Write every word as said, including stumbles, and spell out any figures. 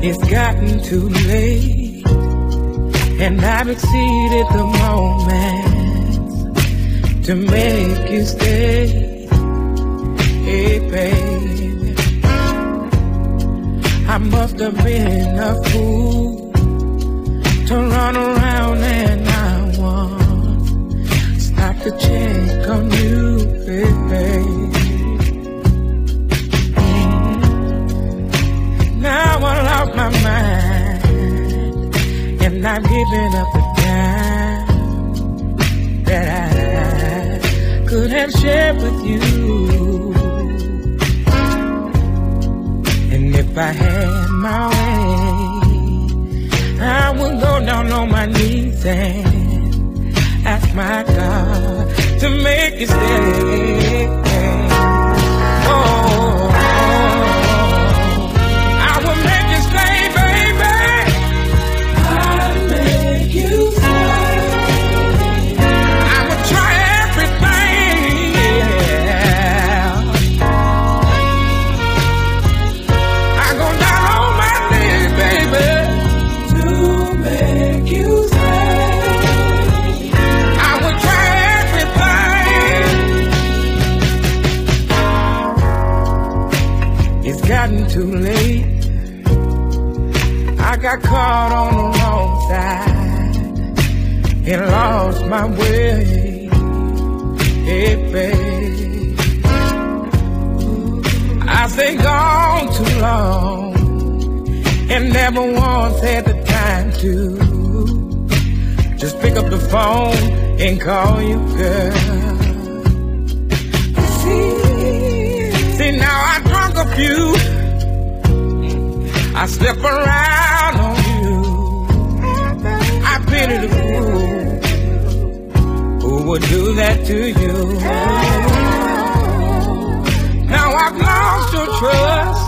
It's gotten too late, and I've exceeded the moments to make you stay. Hey, baby, I must have been a fool to run around and I want stop to check on you, baby. Now I lost my mind, and I'm giving up the time that I could have shared with you. And if I had my way, I would go down on my knees and ask my God to make you stay. Oh. Too late, I got caught on the wrong side and lost my way. Hey, babe, I stayed gone too long and never once had the time to just pick up the phone and call you, girl. See, see now I drunk a few, I slip around on you. I pity the fool who would do that to you. Now I've lost your trust